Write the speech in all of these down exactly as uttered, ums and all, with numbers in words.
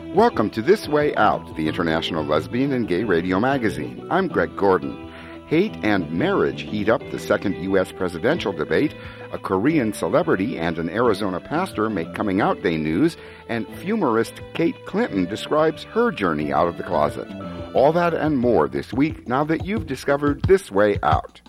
Welcome to This Way Out, the international lesbian and gay radio magazine. I'm Greg Gordon. Hate and marriage heat up the second U S presidential debate. A Korean celebrity and an Arizona pastor make coming out day news, and humorist Kate Clinton describes her journey out of the closet. All that and more this week, now that you've discovered This Way Out.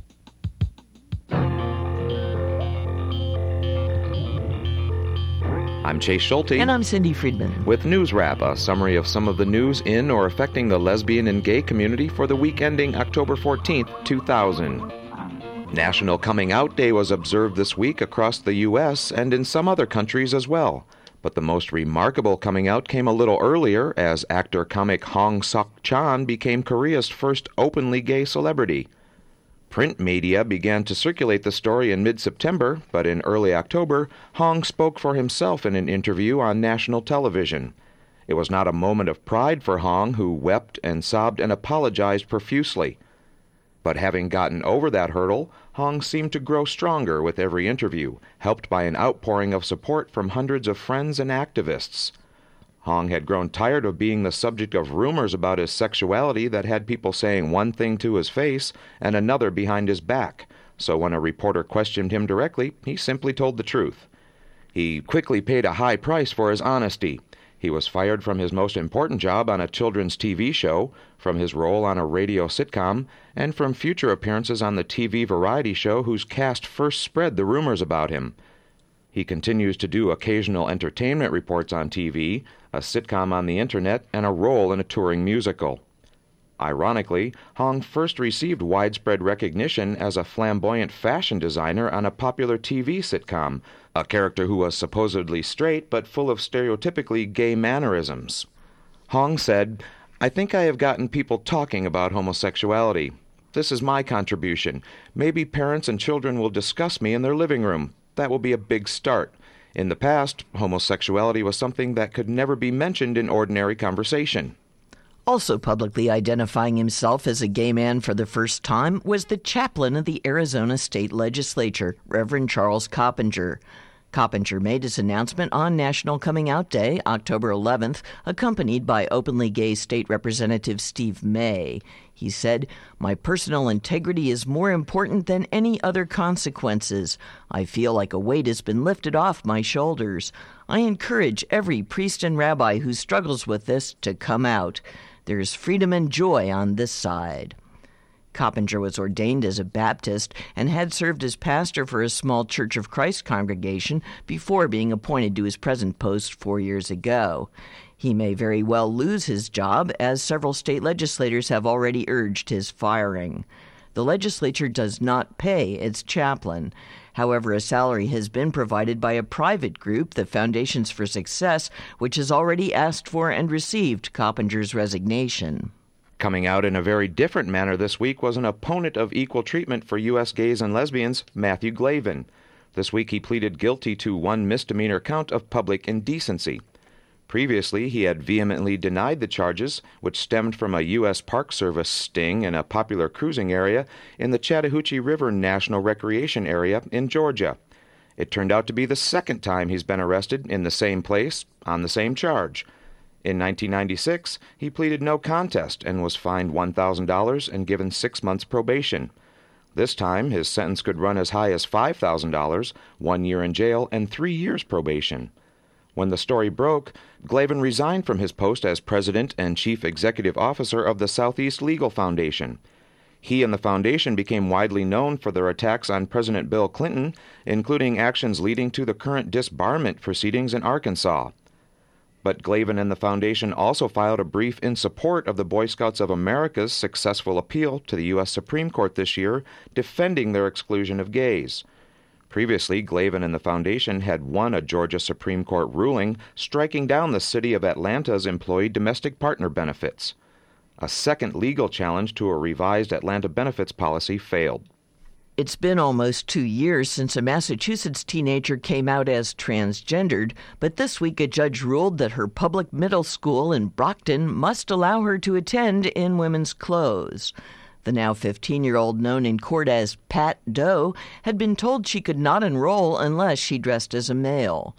I'm Chase Schulte. And I'm Cindy Friedman. With News Wrap, a summary of some of the news in or affecting the lesbian and gay community for the week ending October fourteenth, two thousand. National Coming Out Day was observed this week across the U S and in some other countries as well. But the most remarkable coming out came a little earlier as actor-comic Hong Sok-chan became Korea's first openly gay celebrity. Print media began to circulate the story in mid-September, but in early October, Hong spoke for himself in an interview on national television. It was not a moment of pride for Hong, who wept and sobbed and apologized profusely. But having gotten over that hurdle, Hong seemed to grow stronger with every interview, helped by an outpouring of support from hundreds of friends and activists. Hong had grown tired of being the subject of rumors about his sexuality that had people saying one thing to his face and another behind his back, so when a reporter questioned him directly, he simply told the truth. He quickly paid a high price for his honesty. He was fired from his most important job on a children's T V show, from his role on a radio sitcom, and from future appearances on the T V variety show whose cast first spread the rumors about him. He continues to do occasional entertainment reports on T V, a sitcom on the internet, and a role in a touring musical. Ironically, Hong first received widespread recognition as a flamboyant fashion designer on a popular T V sitcom, a character who was supposedly straight but full of stereotypically gay mannerisms. Hong said, "I think I have gotten people talking about homosexuality. This is my contribution. Maybe parents and children will discuss me in their living room. That will be a big start. In the past, homosexuality was something that could never be mentioned in ordinary conversation." Also publicly identifying himself as a gay man for the first time was the chaplain of the Arizona State Legislature, Reverend Charles Coppinger. Coppinger made his announcement on National Coming Out Day, October eleventh, accompanied by openly gay State Representative Steve May. He said, "My personal integrity is more important than any other consequences. I feel like a weight has been lifted off my shoulders. I encourage every priest and rabbi who struggles with this to come out. There's freedom and joy on this side." Coppinger was ordained as a Baptist and had served as pastor for a small Church of Christ congregation before being appointed to his present post four years ago. He may very well lose his job, as several state legislators have already urged his firing. The legislature does not pay its chaplain. However, a salary has been provided by a private group, the Foundations for Success, which has already asked for and received Coppinger's resignation. Coming out in a very different manner this week was an opponent of equal treatment for U S gays and lesbians, Matthew Glavin. This week he pleaded guilty to one misdemeanor count of public indecency. Previously, he had vehemently denied the charges, which stemmed from a U S Park Service sting in a popular cruising area in the Chattahoochee River National Recreation Area in Georgia. It turned out to be the second time he's been arrested in the same place on the same charge. In nineteen ninety-six, he pleaded no contest and was fined one thousand dollars and given six months probation. This time, his sentence could run as high as five thousand dollars, one year in jail, and three years probation. When the story broke, Glavin resigned from his post as president and chief executive officer of the Southeast Legal Foundation. He and the foundation became widely known for their attacks on President Bill Clinton, including actions leading to the current disbarment proceedings in Arkansas. But Glavin and the foundation also filed a brief in support of the Boy Scouts of America's successful appeal to the U S Supreme Court this year, defending their exclusion of gays. Previously, Glavin and the foundation had won a Georgia Supreme Court ruling striking down the city of Atlanta's employee domestic partner benefits. A second legal challenge to a revised Atlanta benefits policy failed. It's been almost two years since a Massachusetts teenager came out as transgendered, but this week a judge ruled that her public middle school in Brockton must allow her to attend in women's clothes. The now fifteen-year-old, known in court as Pat Doe, had been told she could not enroll unless she dressed as a male.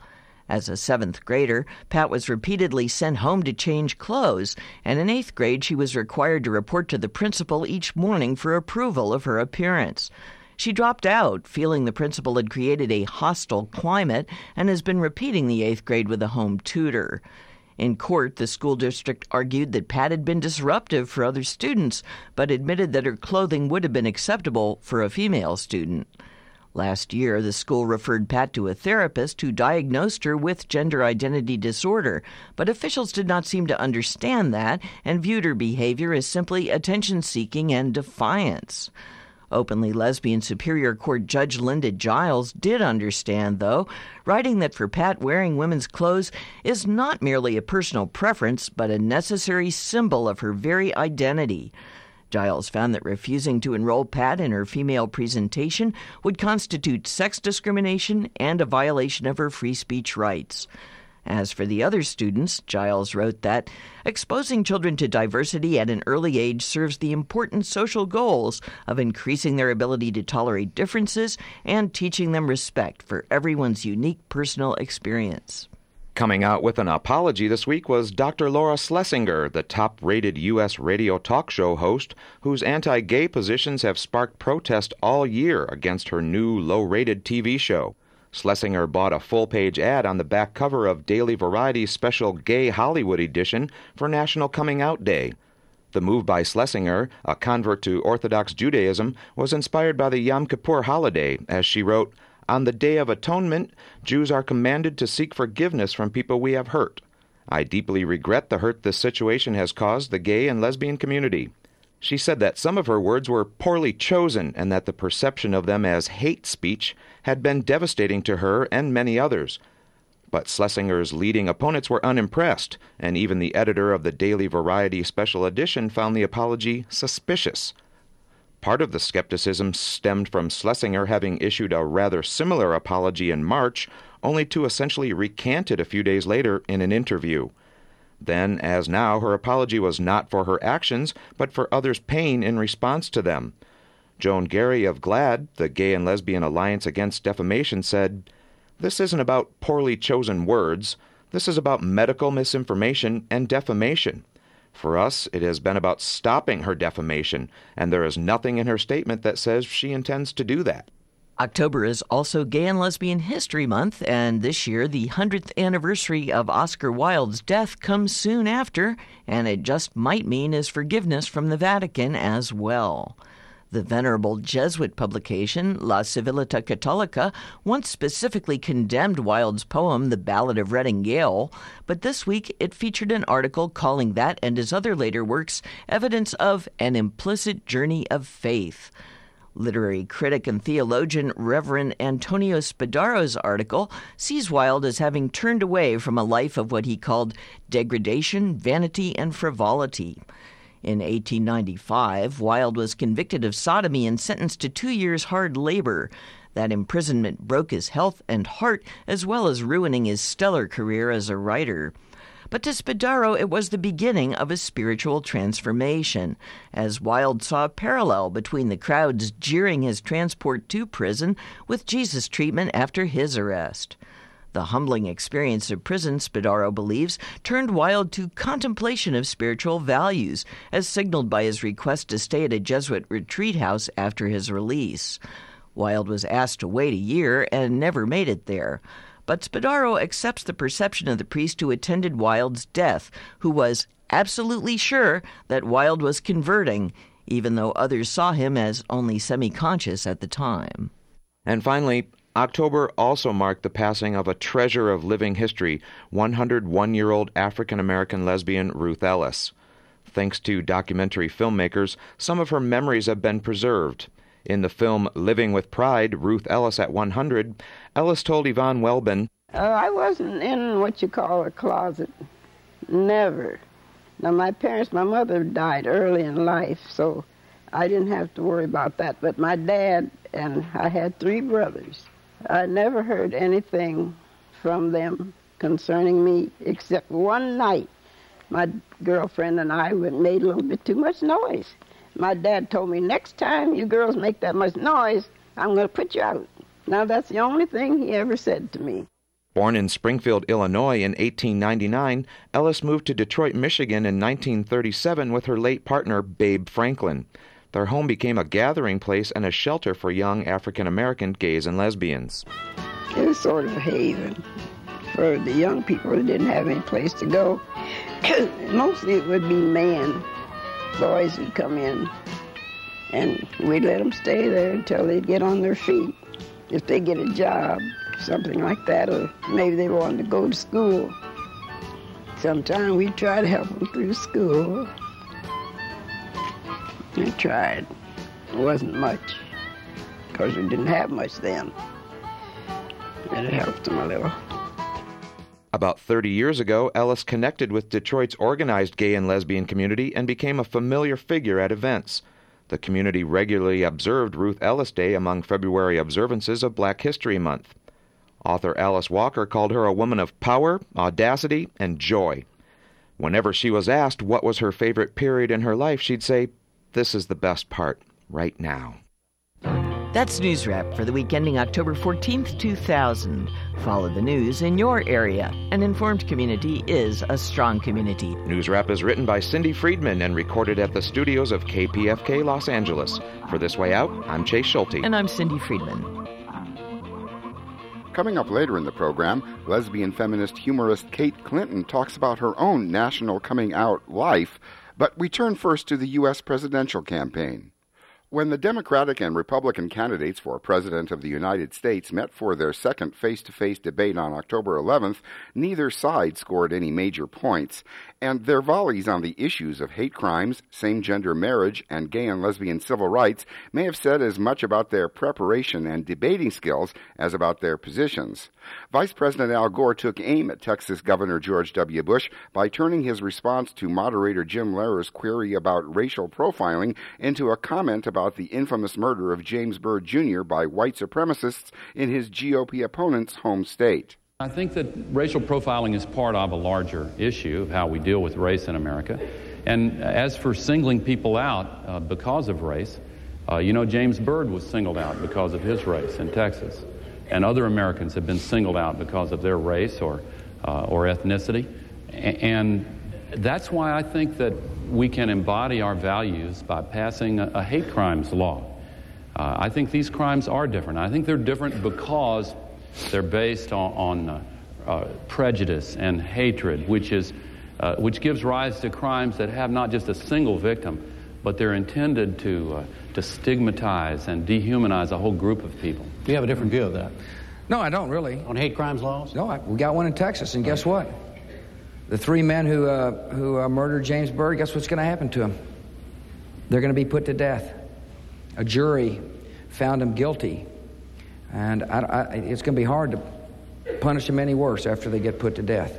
As a seventh grader, Pat was repeatedly sent home to change clothes, and in eighth grade she was required to report to the principal each morning for approval of her appearance. She dropped out, feeling the principal had created a hostile climate, and has been repeating the eighth grade with a home tutor. In court, the school district argued that Pat had been disruptive for other students, but admitted that her clothing would have been acceptable for a female student. Last year, the school referred Pat to a therapist who diagnosed her with gender identity disorder, but officials did not seem to understand that and viewed her behavior as simply attention-seeking and defiance. Openly lesbian Superior Court Judge Linda Giles did understand, though, writing that for Pat, wearing women's clothes is not merely a personal preference, but a necessary symbol of her very identity. Giles found that refusing to enroll Pat in her female presentation would constitute sex discrimination and a violation of her free speech rights. As for the other students, Giles wrote that exposing children to diversity at an early age serves the important social goals of increasing their ability to tolerate differences and teaching them respect for everyone's unique personal experience. Coming out with an apology this week was Doctor Laura Schlesinger, the top-rated U S radio talk show host, whose anti-gay positions have sparked protest all year against her new low-rated T V show. Schlesinger bought a full-page ad on the back cover of Daily Variety's special Gay Hollywood edition for National Coming Out Day. The move by Schlesinger, a convert to Orthodox Judaism, was inspired by the Yom Kippur holiday, as she wrote, "On the Day of Atonement, Jews are commanded to seek forgiveness from people we have hurt. I deeply regret the hurt this situation has caused the gay and lesbian community." She said that some of her words were poorly chosen and that the perception of them as hate speech had been devastating to her and many others. But Schlesinger's leading opponents were unimpressed, and even the editor of the Daily Variety Special Edition found the apology suspicious. Part of the skepticism stemmed from Schlesinger having issued a rather similar apology in March, only to essentially recant it a few days later in an interview. Then, as now, her apology was not for her actions, but for others' pain in response to them. Joan Gary of GLAAD, the Gay and Lesbian Alliance Against Defamation, said, "This isn't about poorly chosen words. This is about medical misinformation and defamation. For us, it has been about stopping her defamation, and there is nothing in her statement that says she intends to do that." October is also Gay and Lesbian History Month, and this year the hundredth anniversary of Oscar Wilde's death comes soon after, and it just might mean his forgiveness from the Vatican as well. The venerable Jesuit publication, La Civiltà Cattolica, once specifically condemned Wilde's poem, The Ballad of Reading Gaol, but this week it featured an article calling that and his other later works evidence of an implicit journey of faith. Literary critic and theologian Reverend Antonio Spadaro's article sees Wilde as having turned away from a life of what he called degradation, vanity, and frivolity. In eighteen ninety-five, Wilde was convicted of sodomy and sentenced to two years' hard labor. That imprisonment broke his health and heart, as well as ruining his stellar career as a writer. But to Spadaro, it was the beginning of a spiritual transformation, as Wilde saw a parallel between the crowds jeering his transport to prison with Jesus' treatment after his arrest. The humbling experience of prison, Spadaro believes, turned Wilde to contemplation of spiritual values, as signaled by his request to stay at a Jesuit retreat house after his release. Wilde was asked to wait a year and never made it there. But Spadaro accepts the perception of the priest who attended Wilde's death, who was absolutely sure that Wilde was converting, even though others saw him as only semi-conscious at the time. And finally, October also marked the passing of a treasure of living history, one hundred one-year-old African-American lesbian Ruth Ellis. Thanks to documentary filmmakers, some of her memories have been preserved. In the film Living with Pride, Ruth Ellis at one hundred, Ellis told Yvonne Welbin, uh, I wasn't in what you call a closet. Never. Now, my parents, my mother died early in life, so I didn't have to worry about that. But my dad and I had three brothers. I never heard anything from them concerning me, except one night my girlfriend and I made a little bit too much noise. My dad told me, next time you girls make that much noise, I'm going to put you out. Now, that's the only thing he ever said to me. Born in Springfield, Illinois in eighteen ninety-nine, Ellis moved to Detroit, Michigan in nineteen thirty-seven with her late partner, Babe Franklin. Their home became a gathering place and a shelter for young African-American gays and lesbians. It was sort of a haven for the young people who didn't have any place to go. Mostly it would be men, boys would come in, and we'd let them stay there until they'd get on their feet. If they get a job, something like that, or maybe they wanted to go to school. Sometimes we try to help them through school. We tried. It wasn't much, because we didn't have much then. And it helped them a little. About thirty years ago, Ellis connected with Detroit's organized gay and lesbian community and became a familiar figure at events. The community regularly observed Ruth Ellis Day among February observances of Black History Month. Author Alice Walker called her a woman of power, audacity, and joy. Whenever she was asked what was her favorite period in her life, she'd say, "This is the best part, right now." That's News Wrap for the week ending October fourteenth, two thousand. Follow the news in your area. An informed community is a strong community. News Wrap is written by Cindy Friedman and recorded at the studios of K P F K Los Angeles. For This Way Out, I'm Chase Schulte. And I'm Cindy Friedman. Coming up later in the program, lesbian feminist humorist Kate Clinton talks about her own national coming out life, but we turn first to the U S presidential campaign. When the Democratic and Republican candidates for President of the United States met for their second face-to-face debate on October eleventh, neither side scored any major points, and their volleys on the issues of hate crimes, same-gender marriage, and gay and lesbian civil rights may have said as much about their preparation and debating skills as about their positions. Vice President Al Gore took aim at Texas Governor George W. Bush by turning his response to moderator Jim Lehrer's query about racial profiling into a comment about the infamous murder of James Byrd Junior by white supremacists in his G O P opponent's home state. I think that racial profiling is part of a larger issue of how we deal with race in America. And as for singling people out uh, because of race, uh, you know, James Byrd was singled out because of his race in Texas. And other Americans have been singled out because of their race or, uh, or ethnicity. A- and that's why I think that we can embody our values by passing a, a hate crimes law. Uh, I think these crimes are different. I think they're different because they're based on, on uh, uh, prejudice and hatred, which is uh, which gives rise to crimes that have not just a single victim, but they're intended to uh, to stigmatize and dehumanize a whole group of people. Do you have a different view of that? No, I don't really. On hate crimes laws? No, I, we got one in Texas, and guess what? The three men who uh, who uh, murdered James Byrd, guess what's going to happen to them? They're going to be put to death. A jury found them guilty. And I, I, it's going to be hard to punish them any worse after they get put to death.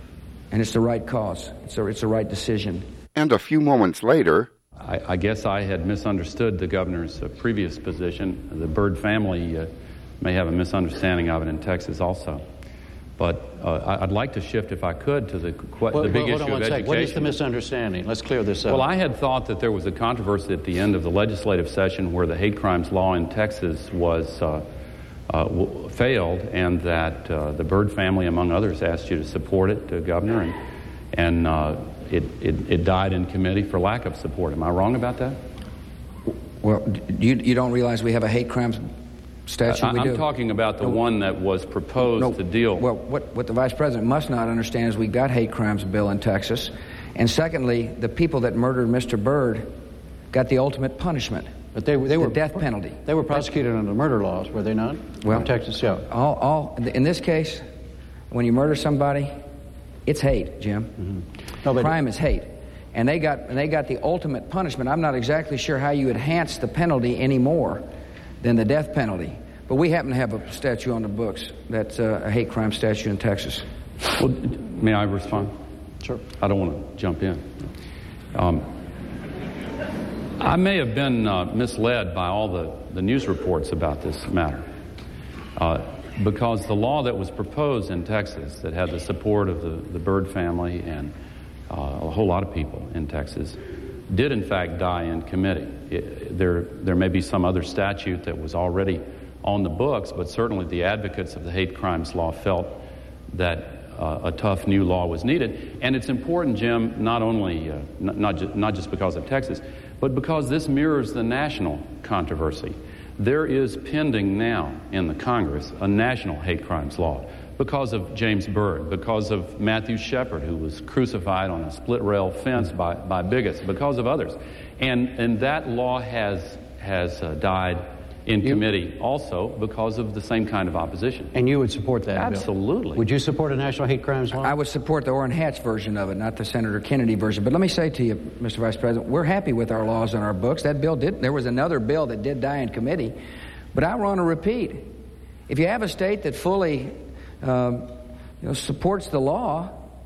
And it's the right cause. It's, a, it's the right decision. And a few moments later, I, I guess I had misunderstood the governor's uh, previous position. The Byrd family uh, may have a misunderstanding of it in Texas also. But uh, I'd like to shift, if I could, to the, well, the big well, issue hold on of one education. sec. What is the misunderstanding? Let's clear this up. Well, I had thought that there was a controversy at the end of the legislative session where the hate crimes law in Texas was uh, uh, w- failed, and that uh, the Byrd family, among others, asked you to support it, uh, Governor, and, and uh, it, it, it died in committee for lack of support. Am I wrong about that? Well, you, you don't realize we have a hate crimes statute? I, we I'm do. talking about the no, one that was proposed no, to deal... Well, what, what the Vice President must not understand is we've got hate crimes bill in Texas. And secondly, the people that murdered Mister Byrd got the ultimate punishment. But they, they the were death penalty. They were prosecuted under murder laws, were they not? Well, in Texas, yeah. All, all, in this case, when you murder somebody, it's hate, Jim. Mm-hmm. No, but crime is hate. And they got and they got the ultimate punishment. I'm not exactly sure how you enhance the penalty any more than the death penalty. But we happen to have a statute on the books that's uh, a hate crime statute in Texas. Well, may I respond? Sure. I don't want to jump in. Um, I may have been uh, misled by all the, the news reports about this matter. Uh, because the law that was proposed in Texas that had the support of the, the Byrd family and uh, a whole lot of people in Texas did in fact die in committee. It, there, there may be some other statute that was already on the books, but certainly the advocates of the hate crimes law felt that uh, a tough new law was needed. And it's important, Jim, not only uh, not, not, ju- not just because of Texas, but because this mirrors the national controversy. There is pending now in the Congress a national hate crimes law because of James Byrd, because of Matthew Shepard, who was crucified on a split-rail fence by, by bigots, because of others. And, and that law has, has uh, died in you, committee also because of the same kind of opposition. And you would support that Absolutely. Bill? Would you support a national hate crimes law? I would support the Orrin Hatch version of it, not the Senator Kennedy version. But let me say to you, Mister Vice President, we're happy with our laws on our books. That bill did, there was another bill that did die in committee. But I want to repeat, if you have a state that fully um, you know, supports the law,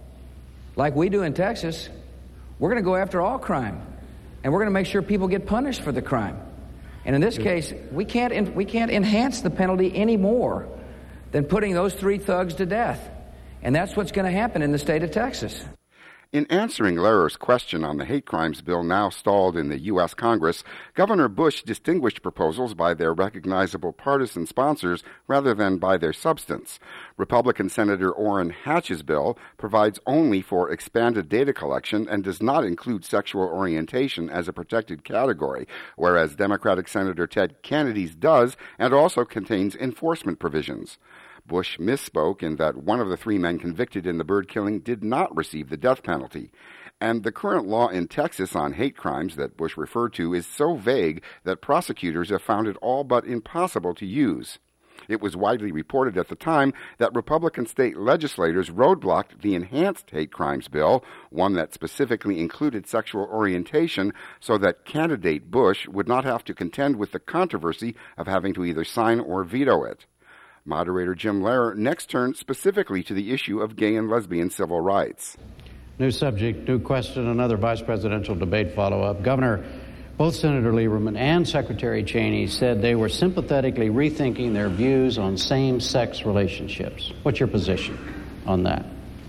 like we do in Texas, we're going to go after all crime. And we're going to make sure people get punished for the crime. And in this case, we can't we can't enhance the penalty any more than putting those three thugs to death. And that's what's going to happen in the state of Texas. In answering Lehrer's question on the hate crimes bill now stalled in the U S Congress, Governor Bush distinguished proposals by their recognizable partisan sponsors rather than by their substance. Republican Senator Orrin Hatch's bill provides only for expanded data collection and does not include sexual orientation as a protected category, whereas Democratic Senator Ted Kennedy's does and also contains enforcement provisions. Bush misspoke in that one of the three men convicted in the Byrd killing did not receive the death penalty. And the current law in Texas on hate crimes that Bush referred to is so vague that prosecutors have found it all but impossible to use. It was widely reported at the time that Republican state legislators roadblocked the enhanced hate crimes bill, one that specifically included sexual orientation, so that candidate Bush would not have to contend with the controversy of having to either sign or veto it. Moderator Jim Lehrer next turned specifically to the issue of gay and lesbian civil rights. New subject, new question, another vice presidential debate follow-up. Governor, both Senator Lieberman and Secretary Cheney said they were sympathetically rethinking their views on same-sex relationships. What's your position on that?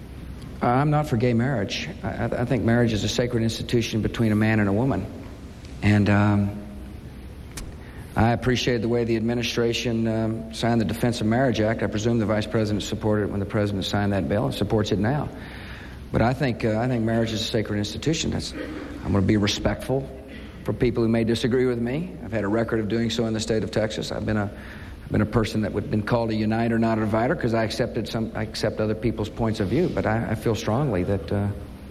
Uh, I'm not for gay marriage. I, I think marriage is a sacred institution between a man and a woman. And um, I appreciate the way the administration um, signed the Defense of Marriage Act. I presume the Vice President supported it when the President signed that bill and supports it now. But I think uh, I think marriage is a sacred institution. That's, I'm going to be respectful for people who may disagree with me. I've had a record of doing so in the state of Texas. I've been a I've been a person that would have been called a uniter, not a divider, because I accepted some I accept other people's points of view. But I, I feel strongly that uh,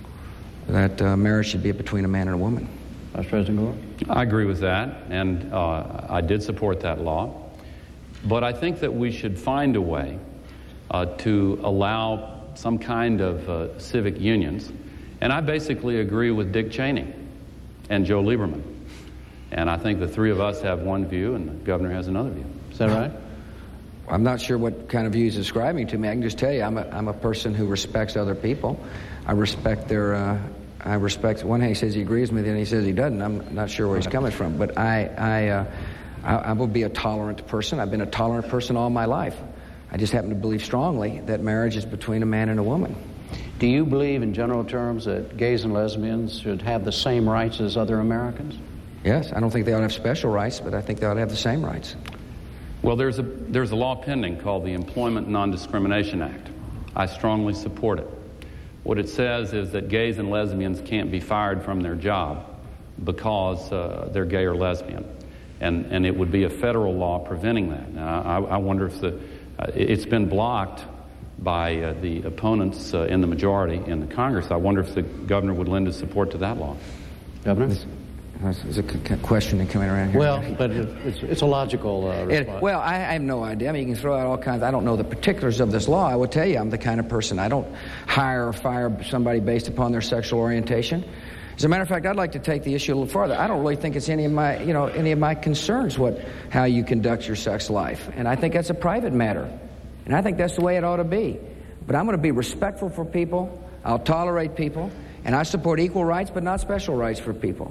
that uh, marriage should be between a man and a woman. Vice President Gore? I agree with that, and uh, I did support that law. But I think that we should find a way uh, to allow some kind of uh, civic unions. And I basically agree with Dick Cheney and Joe Lieberman. And I think the three of us have one view and the governor has another view. Is that right? I'm not sure what kind of views he's describing to me. I can just tell you I'm a, I'm a person who respects other people. I respect their... Uh, I respect, one hand he says he agrees with me, and he says he doesn't. I'm not sure where he's coming from. But I, I, uh, I, I will be a tolerant person. I've been a tolerant person all my life. I just happen to believe strongly that marriage is between a man and a woman. Do you believe in general terms that gays and lesbians should have the same rights as other Americans? Yes, I don't think they ought to have special rights, but I think they ought to have the same rights. Well, there's a, there's a law pending called the Employment Non-Discrimination Act. I strongly support it. What it says is that gays and lesbians can't be fired from their job because uh, they're gay or lesbian. And, and it would be a federal law preventing that. Now, I, I wonder if the, uh, it's been blocked by uh, the opponents uh, in the majority in the Congress. I wonder if the governor would lend his support to that law. Governor? There's a question coming around here. Well, but it, it's, it's a logical uh, response. It, well, I, I have no idea. I mean, you can throw out all kinds. I don't know the particulars of this law. I will tell you, I'm the kind of person, I don't hire or fire somebody based upon their sexual orientation. As a matter of fact, I'd like to take the issue a little farther. I don't really think it's any of my, you know, any of my concerns what how you conduct your sex life, and I think that's a private matter, and I think that's the way it ought to be. But I'm going to be respectful for people. I'll tolerate people, and I support equal rights, but not special rights for people.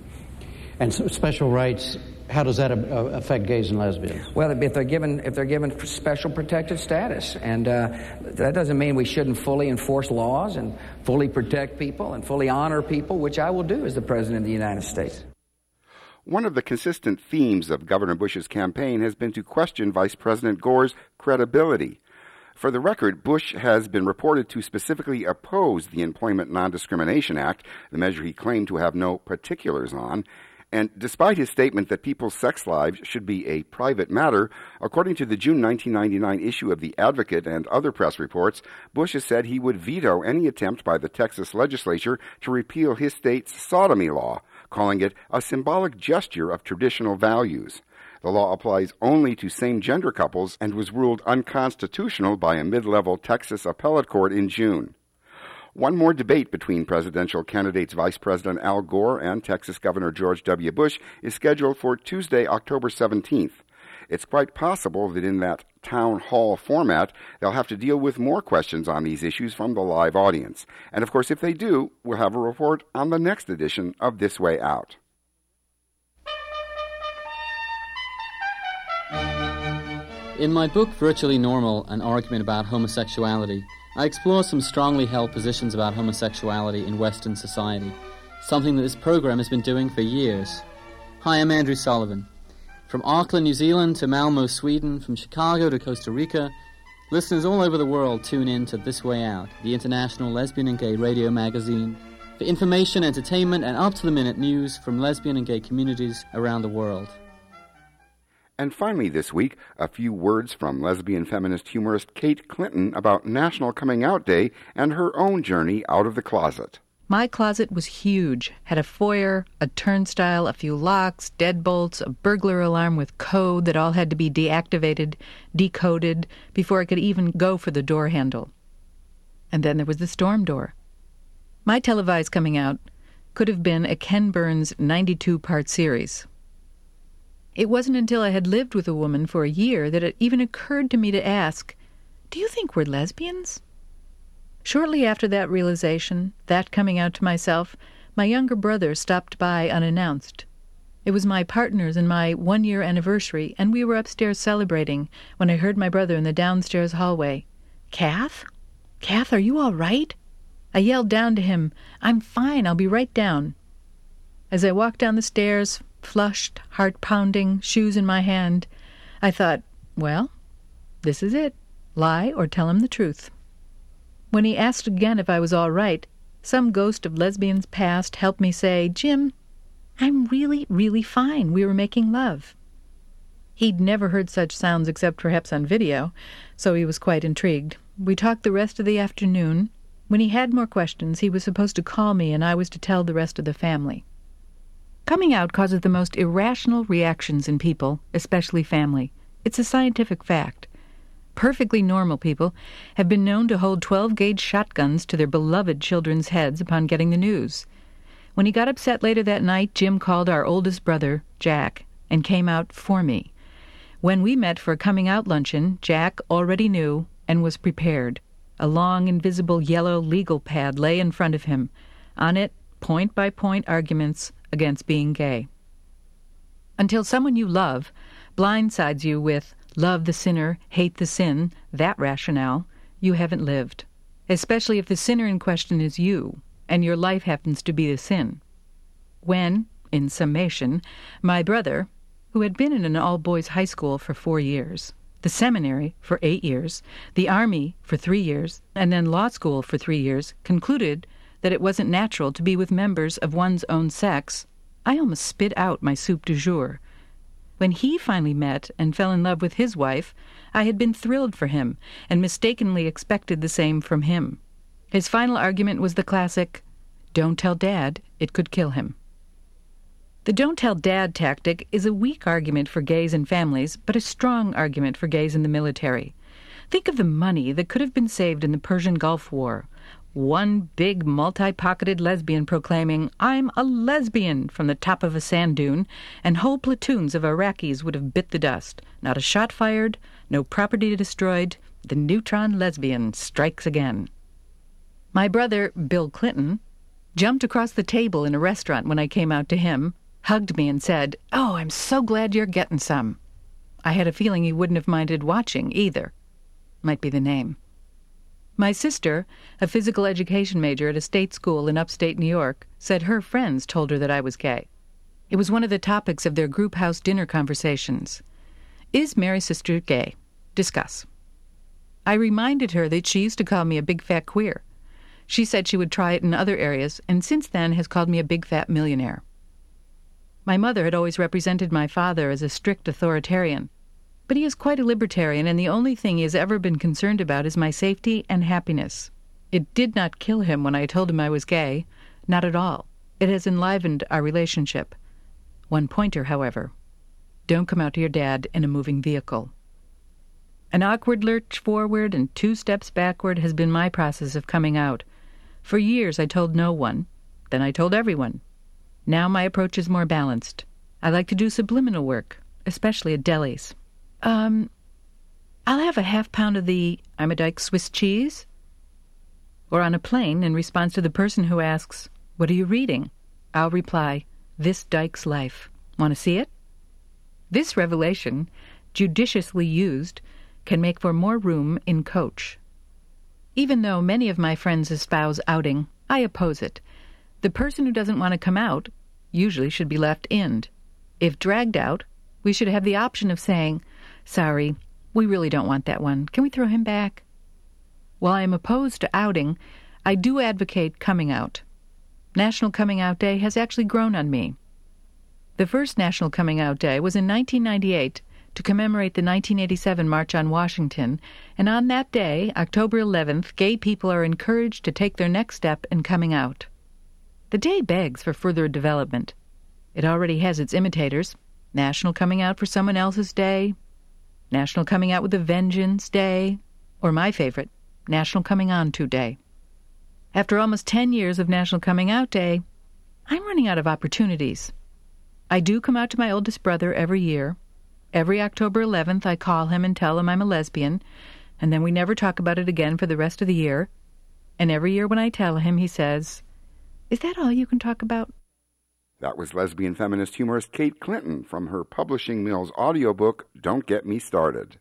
And so special rights, how does that uh, affect gays and lesbians? Well, if they're given if they're given special protected status, and uh, that doesn't mean we shouldn't fully enforce laws and fully protect people and fully honor people, which I will do as the President of the United States. One of the consistent themes of Governor Bush's campaign has been to question Vice President Gore's credibility. For the record, Bush has been reported to specifically oppose the Employment Non-Discrimination Act, the measure he claimed to have no particulars on. And despite his statement that people's sex lives should be a private matter, according to the June nineteen ninety-nine issue of The Advocate and other press reports, Bush has said he would veto any attempt by the Texas legislature to repeal his state's sodomy law, calling it a symbolic gesture of traditional values. The law applies only to same-gender couples and was ruled unconstitutional by a mid-level Texas appellate court in June. One more debate between presidential candidates Vice President Al Gore and Texas Governor George W. Bush is scheduled for Tuesday, October seventeenth. It's quite possible that in that town hall format, they'll have to deal with more questions on these issues from the live audience. And of course, if they do, we'll have a report on the next edition of This Way Out. In my book, Virtually Normal, An Argument About Homosexuality, I explore some strongly held positions about homosexuality in Western society, something that this program has been doing for years. Hi, I'm Andrew Sullivan. From Auckland, New Zealand to Malmo, Sweden, from Chicago to Costa Rica, listeners all over the world tune in to This Way Out, the international lesbian and gay radio magazine, for information, entertainment, and up-to-the-minute news from lesbian and gay communities around the world. And finally this week, a few words from lesbian feminist humorist Kate Clinton about National Coming Out Day and her own journey out of the closet. My closet was huge, had a foyer, a turnstile, a few locks, deadbolts, a burglar alarm with code that all had to be deactivated, decoded, before I could even go for the door handle. And then there was the storm door. My televised coming out could have been a Ken Burns ninety-two part series. It wasn't until I had lived with a woman for a year that it even occurred to me to ask, "Do you think we're lesbians?" Shortly after that realization, that coming out to myself, my younger brother stopped by unannounced. It was my partner's and my one-year anniversary, and we were upstairs celebrating when I heard my brother in the downstairs hallway. "Kath? Kath, are you all right?" I yelled down to him, "I'm fine, I'll be right down." As I walked down the stairs, flushed, heart-pounding, shoes in my hand, I thought, well, this is it. Lie or tell him the truth. When he asked again if I was all right, some ghost of lesbians past helped me say, "Jim, I'm really, really fine. We were making love." He'd never heard such sounds except perhaps on video, so he was quite intrigued. We talked the rest of the afternoon. When he had more questions, he was supposed to call me, and I was to tell the rest of the family. Coming out causes the most irrational reactions in people, especially family. It's a scientific fact. Perfectly normal people have been known to hold twelve-gauge shotguns to their beloved children's heads upon getting the news. When he got upset later that night, Jim called our oldest brother, Jack, and came out for me. When we met for a coming-out luncheon, Jack already knew and was prepared. A long, invisible yellow legal pad lay in front of him. On it, point-by-point arguments against being gay. Until someone you love blindsides you with love the sinner, hate the sin, that rationale, you haven't lived, especially if the sinner in question is you, and your life happens to be the sin. When, in summation, my brother, who had been in an all-boys high school for four years, the seminary for eight years, the army for three years, and then law school for three years, concluded that it wasn't natural to be with members of one's own sex, I almost spit out my soup du jour. When he finally met and fell in love with his wife, I had been thrilled for him and mistakenly expected the same from him. His final argument was the classic, "Don't tell Dad, it could kill him." The don't tell Dad tactic is a weak argument for gays and families, but a strong argument for gays in the military. Think of the money that could have been saved in the Persian Gulf War. One big multi-pocketed lesbian proclaiming, "I'm a lesbian," from the top of a sand dune, and whole platoons of Iraqis would have bit the dust. Not a shot fired, no property destroyed. The neutron lesbian strikes again. My brother, Bill Clinton, jumped across the table in a restaurant when I came out to him, hugged me and said, "Oh, I'm so glad you're getting some." I had a feeling he wouldn't have minded watching either. Might be the name. My sister, a physical education major at a state school in upstate New York, said her friends told her that I was gay. It was one of the topics of their group house dinner conversations. Is Mary's sister gay? Discuss. I reminded her that she used to call me a big fat queer. She said she would try it in other areas, and since then has called me a big fat millionaire. My mother had always represented my father as a strict authoritarian, but he is quite a libertarian, and the only thing he has ever been concerned about is my safety and happiness. It did not kill him when I told him I was gay, not at all. It has enlivened our relationship. One pointer, however. Don't come out to your dad in a moving vehicle. An awkward lurch forward and two steps backward has been my process of coming out. For years I told no one, then I told everyone. Now my approach is more balanced. I like to do subliminal work, especially at delis. Um, I'll have a half pound of the I'm a Dyke Swiss cheese. Or on a plane, in response to the person who asks, "What are you reading?" I'll reply, "This Dyke's Life. Want to see it?" This revelation, judiciously used, can make for more room in coach. Even though many of my friends espouse outing, I oppose it. The person who doesn't want to come out usually should be left in. If dragged out, we should have the option of saying, "Sorry, we really don't want that one. Can we throw him back?" While I am opposed to outing, I do advocate coming out. National Coming Out Day has actually grown on me. The first National Coming Out Day was in nineteen ninety-eight to commemorate the nineteen eighty-seven March on Washington, and on that day, October eleventh, gay people are encouraged to take their next step in coming out. The day begs for further development. It already has its imitators. National Coming Out for Someone Else's Day, National Coming Out with a Vengeance Day, or my favorite, National Coming On To Day. After almost ten years of National Coming Out Day, I'm running out of opportunities. I do come out to my oldest brother every year. Every October eleventh, I call him and tell him I'm a lesbian, and then we never talk about it again for the rest of the year. And every year when I tell him, he says, "Is that all you can talk about?" That was lesbian feminist humorist Kate Clinton from her Publishing Mills audiobook, Don't Get Me Started.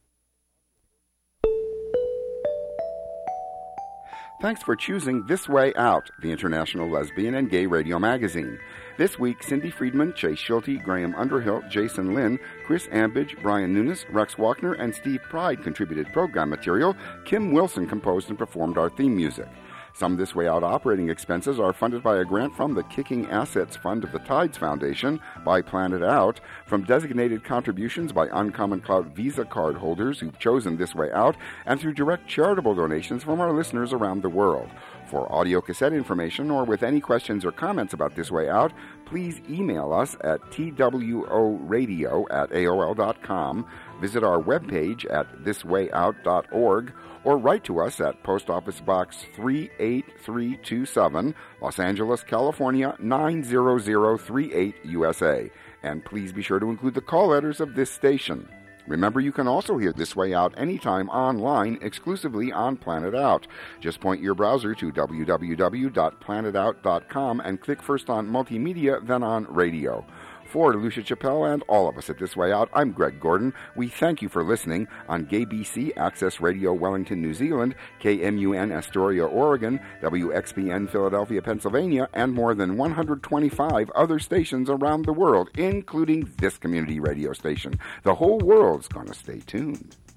Thanks for choosing This Way Out, the International Lesbian and Gay Radio Magazine. This week, Cindy Friedman, Chase Schulte, Graham Underhill, Jason Lynn, Chris Ambidge, Brian Nunes, Rex Walkner, and Steve Pride contributed program material. Kim Wilson composed and performed our theme music. Some This Way Out operating expenses are funded by a grant from the Kicking Assets Fund of the Tides Foundation, by Planet Out, from designated contributions by Uncommon Cloud Visa card holders who've chosen This Way Out, and through direct charitable donations from our listeners around the world. For audio cassette information or with any questions or comments about This Way Out, please email us at tworadio at A O L dot com, visit our webpage at this way out dot org, or write to us at Post Office Box three eight three two seven, Los Angeles, California nine zero zero three eight, U S A. And please be sure to include the call letters of this station. Remember, you can also hear This Way Out anytime online, exclusively on Planet Out. Just point your browser to w w w dot planet out dot com and click first on Multimedia, then on Radio. For Lucia Chappelle and all of us at This Way Out, I'm Greg Gordon. We thank you for listening on Gay B C, Access Radio Wellington, New Zealand, K M U N Astoria, Oregon, W X P N Philadelphia, Pennsylvania, and more than one hundred twenty-five other stations around the world, including this community radio station. The whole world's going to stay tuned.